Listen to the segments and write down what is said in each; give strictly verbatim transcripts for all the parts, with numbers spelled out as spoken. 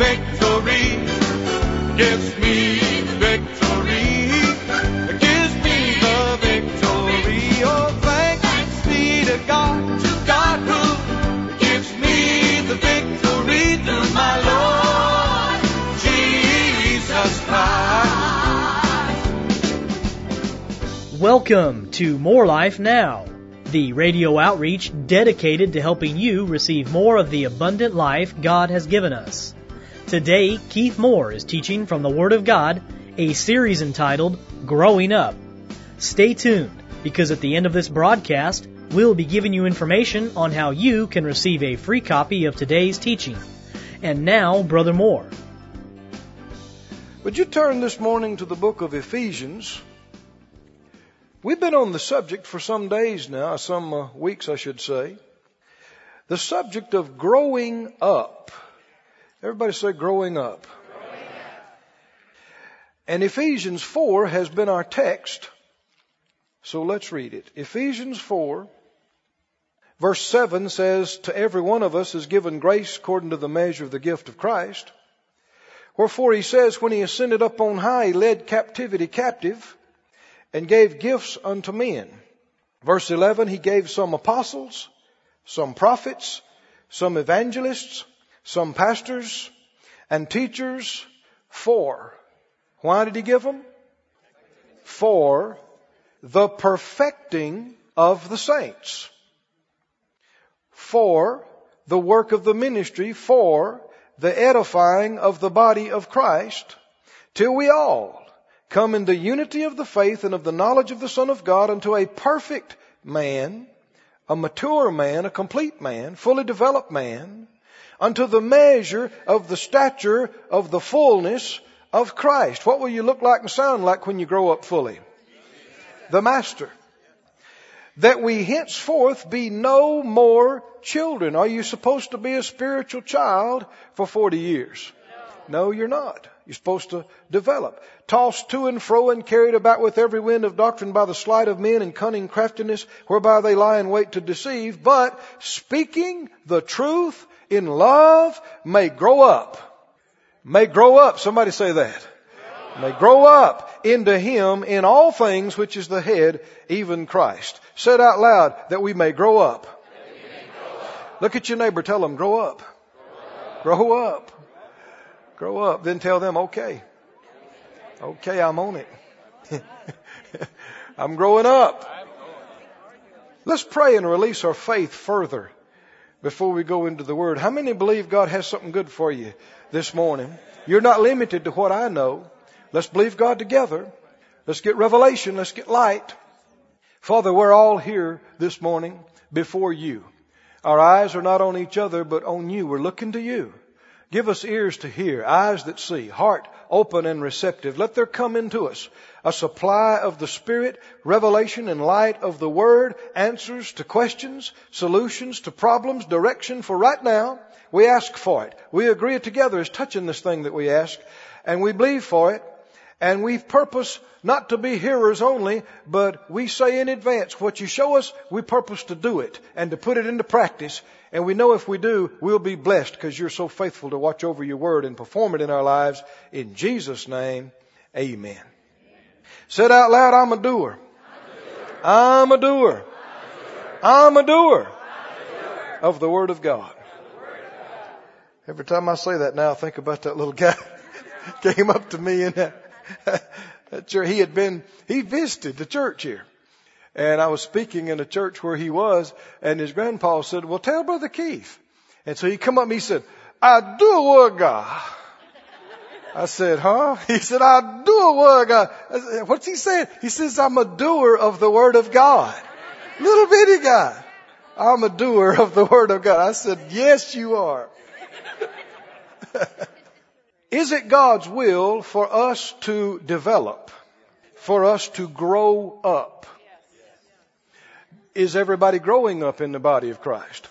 victory. Gives me the victory. Gives me the victory. Oh, thanks be to God, to God who gives me the victory through my Lord Jesus Christ. Welcome to More Life Now, the radio outreach dedicated to helping you receive more of the abundant life God has given us. Today, Keith Moore is teaching from the Word of God, a series entitled Growing Up. Stay tuned, because at the end of this broadcast, we'll be giving you information on how you can receive a free copy of today's teaching. And now, Brother Moore. Would you turn this morning to the book of Ephesians? We've been on the subject for some days now, some uh, weeks I should say. The subject of growing up. Everybody say growing up. Growing up. And Ephesians four has been our text. So let's read it. Ephesians four, verse seven says, "To every one of us is given grace according to the measure of the gift of Christ. Wherefore he says, when he ascended up on high, he led captivity captive and gave gifts unto men." Verse eleven, he gave some apostles, some prophets, some evangelists, some pastors and teachers for. Why did he give them? For the perfecting of the saints. For the work of the ministry, for the edifying of the body of Christ, till we all come in the unity of the faith and of the knowledge of the Son of God, unto a perfect man, a mature man, a complete man, fully developed man, unto the measure of the stature of the fullness of Christ. What will you look like and sound like when you grow up fully? The Master. That we henceforth be no more children. Are you supposed to be a spiritual child for forty years? No, you're not. You're supposed to develop. Tossed to and fro and carried about with every wind of doctrine by the sleight of men and cunning craftiness, whereby they lie in wait to deceive. But speaking the truth in love may grow up. May grow up. Somebody say that. May grow up into Him in all things, which is the head, even Christ. Say it out loud, that we may grow up. Look at your neighbor. Tell them, grow up. Grow up. Grow up. Then tell them, okay. Okay, I'm on it. I'm growing up. Let's pray and release our faith further before we go into the Word. How many believe God has something good for you this morning? You're not limited to what I know. Let's believe God together. Let's get revelation. Let's get light. Father, we're all here this morning before you. Our eyes are not on each other, but on you. We're looking to you. Give us ears to hear, eyes that see, heart open and receptive. Let there come into us a supply of the Spirit, revelation and light of the Word, answers to questions, solutions to problems, direction for right now. We ask for it. We agree together as touching this thing that we ask, and we believe for it. And we purpose not to be hearers only, but we say in advance, what you show us, we purpose to do it and to put it into practice. And we know if we do, we'll be blessed because you're so faithful to watch over your word and perform it in our lives. In Jesus' name, amen. Say it out loud, I'm a doer. I'm a doer. I'm a doer of the Word of God. Every time I say that now, I think about that little guy came up to me in that, that church. He had been, he visited the church here. And I was speaking in a church where he was, and his grandpa said, well, tell Brother Keith. And so he come up and he said, I do a word God. I said, huh? He said, I do a word God. I said, what's he saying? He says, I'm a doer of the Word of God. Little bitty guy. I'm a doer of the Word of God. I said, yes, you are. Is it God's will for us to develop, for us to grow up? Is everybody growing up in the body of Christ?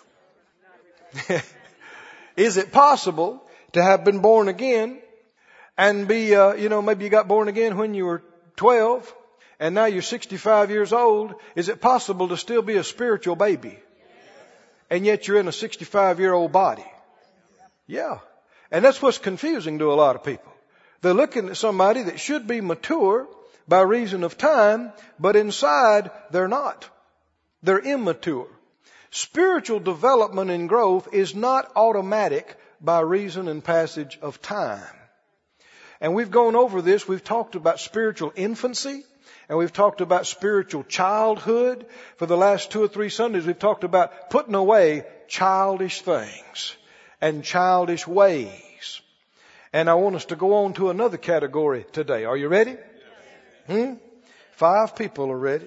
Is it possible to have been born again and be, uh, you know, maybe you got born again when you were twelve and now you're sixty-five years old. Is it possible to still be a spiritual baby and yet you're in a sixty-five year old body? Yeah. And that's what's confusing to a lot of people. They're looking at somebody that should be mature by reason of time, but inside they're not. They're immature. Spiritual development and growth is not automatic by reason and passage of time. And we've gone over this. We've talked about spiritual infancy, and we've talked about spiritual childhood. For the last two or three Sundays, we've talked about putting away childish things and childish ways. And I want us to go on to another category today. Are you ready? Hmm? Five people are ready.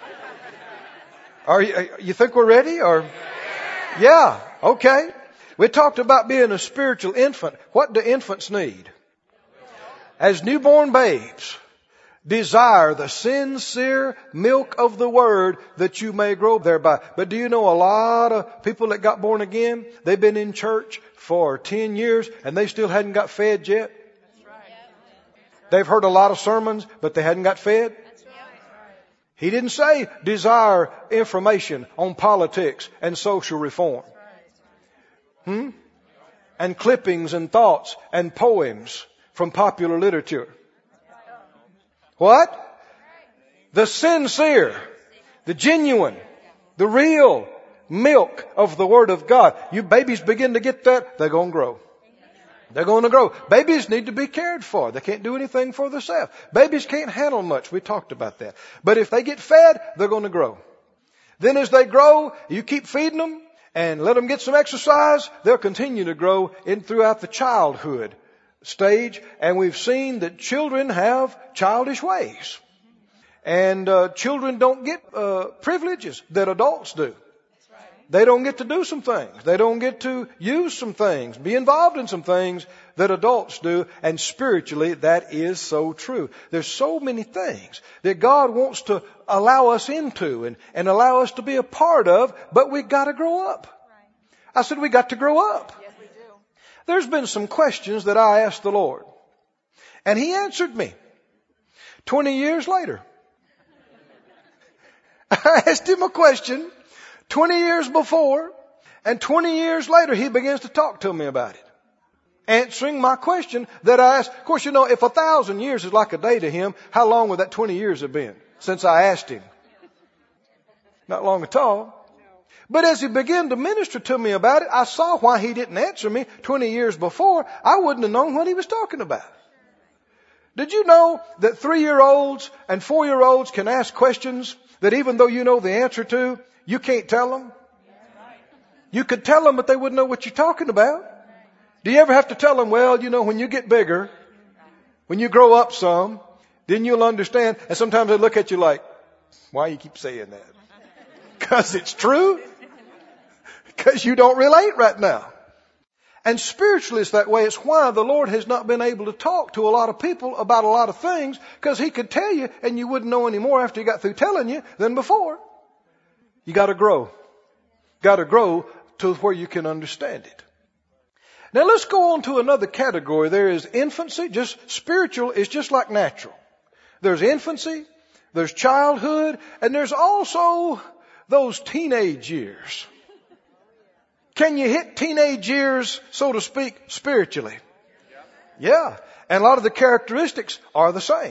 Are you, you think we're ready? Or yeah, okay. We talked about being a spiritual infant. What do infants need? As newborn babes, desire the sincere milk of the Word that you may grow thereby. But do you know a lot of people that got born again, they've been in church for ten years and they still hadn't got fed yet? They've heard a lot of sermons, but they hadn't got fed. He didn't say desire information on politics and social reform. Hmm? And clippings and thoughts and poems from popular literature. What? The sincere, the genuine, the real milk of the Word of God. You babies begin to get that, they're going to grow. They're going to grow. Babies need to be cared for. They can't do anything for themselves. Babies can't handle much. We talked about that. But if they get fed, they're going to grow. Then as they grow, you keep feeding them and let them get some exercise, they'll continue to grow in throughout the childhood stage. And we've seen that children have childish ways. And uh, children don't get uh, privileges that adults do. They don't get to do some things. They don't get to use some things, be involved in some things that adults do. And spiritually, that is so true. There's so many things that God wants to allow us into and, and allow us to be a part of, but we've got to grow up. I said we got to grow up. Yes, we do. There's been some questions that I asked the Lord, and He answered me twenty years later. I asked Him a question twenty years before, and twenty years later, He begins to talk to me about it. Answering my question that I asked. Of course, you know, if a thousand years is like a day to Him, how long would that twenty years have been since I asked Him? Not long at all. But as He began to minister to me about it, I saw why He didn't answer me twenty years before. I wouldn't have known what He was talking about. Did you know that three-year-olds and four-year-olds can ask questions that even though you know the answer to, you can't tell them? You could tell them, but they wouldn't know what you're talking about. Do you ever have to tell them, well, you know, when you get bigger, when you grow up some, then you'll understand. And sometimes they look at you like, why you keep saying that? Because it's true. Because you don't relate right now. And spiritually it's that way. It's why the Lord has not been able to talk to a lot of people about a lot of things, because He could tell you and you wouldn't know any more after He got through telling you than before. You got to grow. Got to grow to where you can understand it. Now let's go on to another category. There is infancy. Just spiritual is just like natural. There's infancy, there's childhood, and there's also those teenage years. Can you hit teenage years, so to speak, spiritually? Yeah. And a lot of the characteristics are the same.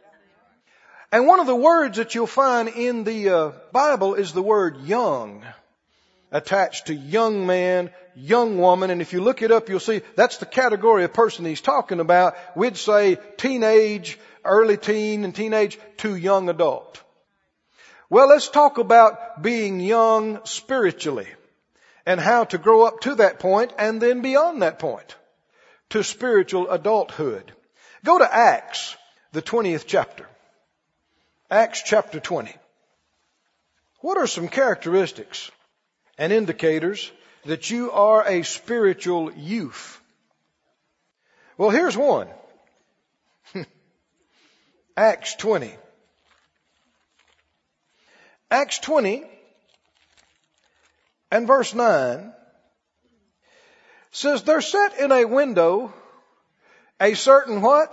And one of the words that you'll find in the uh, Bible is the word young, attached to young man, young woman. And if you look it up, you'll see that's the category of person He's talking about. We'd say teenage, early teen and teenage to young adult. Well, let's talk about being young spiritually and how to grow up to that point and then beyond that point to spiritual adulthood. Go to Acts, the twentieth chapter. Acts chapter twenty. What are some characteristics and indicators that you are a spiritual youth? Well, here's one. Acts twenty. Acts twenty and verse nine says, there sat in a window a certain what?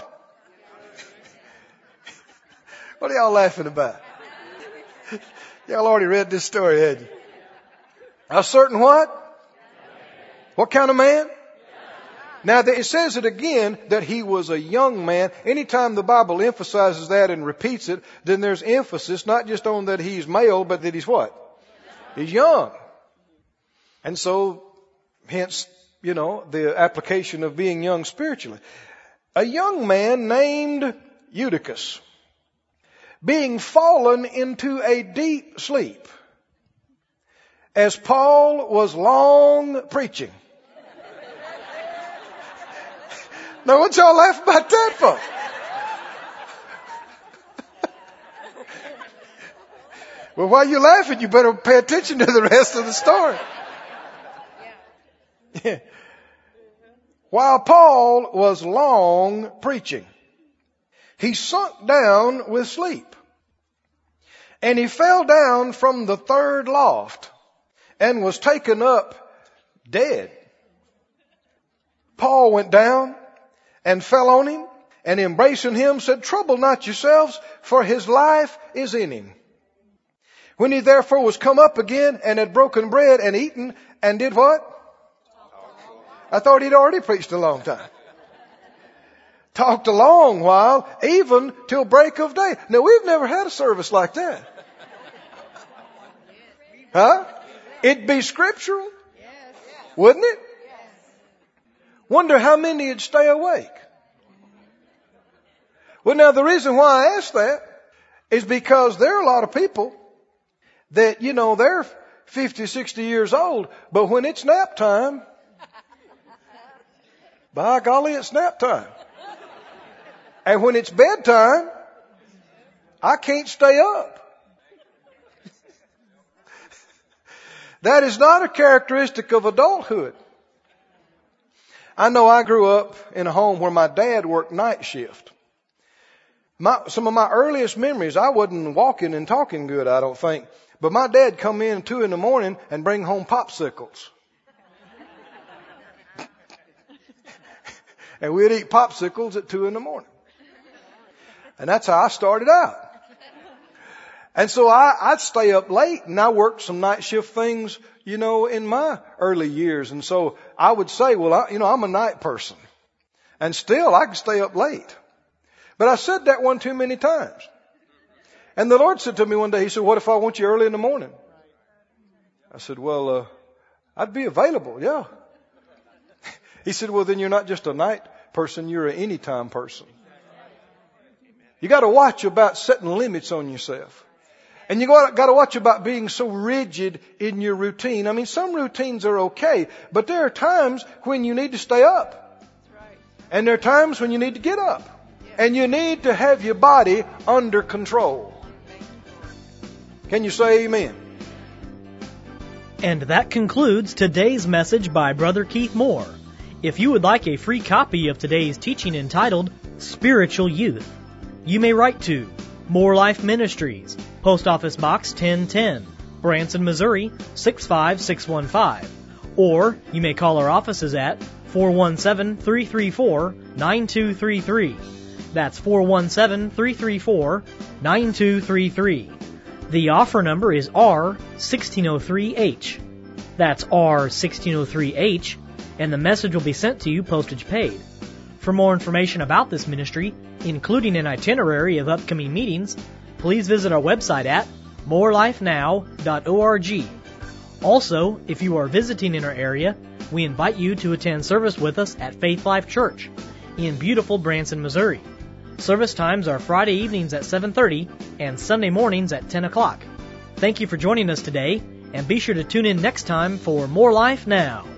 What are y'all laughing about? Y'all already read this story, hadn't you? A certain what? What kind of man? Now, it says it again that he was a young man. Anytime the Bible emphasizes that and repeats it, then there's emphasis not just on that he's male, but that he's what? He's young. And so, hence, you know, the application of being young spiritually. A young man named Eutychus, being fallen into a deep sleep, as Paul was long preaching. Now, what y'all laugh about that for? Well, while you're laughing, you better pay attention to the rest of the story. Yeah. While Paul was long preaching, he sunk down with sleep. And he fell down from the third loft and was taken up dead. Paul went down and fell on him, and embracing him said, "Trouble not yourselves, for his life is in him." When he therefore was come up again and had broken bread and eaten and did what? I thought he'd already preached a long time. Talked a long while, even till break of day. Now, we've never had a service like that. Huh? It'd be scriptural, wouldn't it? Wonder how many would stay awake. Well, now, the reason why I ask that is because there are a lot of people that, you know, they're fifty, sixty years old, but when it's nap time, by golly, it's nap time. And when it's bedtime, I can't stay up. That is not a characteristic of adulthood. I know I grew up in a home where my dad worked night shift. My, some of my earliest memories, I wasn't walking and talking good, I don't think. But my dad come in two in the morning and bring home popsicles. And we'd eat popsicles at two in the morning. And that's how I started out. And so I, I'd stay up late, and I worked some night shift things, you know, in my early years. And so I would say, well, I, you know, I'm a night person. And still, I can stay up late. But I said that one too many times. And the Lord said to me one day, He said, "What if I want you early in the morning?" I said, well, uh, I'd be available, yeah. He said, "Well, then you're not just a night person, you're an anytime person. You got to watch about setting limits on yourself. And you got to watch about being so rigid in your routine. I mean, some routines are okay, but there are times when you need to stay up. And there are times when you need to get up. And you need to have your body under control." Can you say amen? And that concludes today's message by Brother Keith Moore. If you would like a free copy of today's teaching entitled Spiritual Youth, you may write to More Life Ministries, Post Office Box ten ten, Branson, Missouri six five six one five. Or you may call our offices at four one seven, three three four, nine two three three. That's four one seven, three three four, nine two three three. The offer number is R sixteen oh three H. That's R sixteen oh three H, and the message will be sent to you postage paid. For more information about this ministry, including an itinerary of upcoming meetings, please visit our website at more life now dot org. Also, if you are visiting in our area, we invite you to attend service with us at Faith Life Church in beautiful Branson, Missouri. Service times are Friday evenings at seven thirty and Sunday mornings at ten o'clock. Thank you for joining us today, and be sure to tune in next time for More Life Now.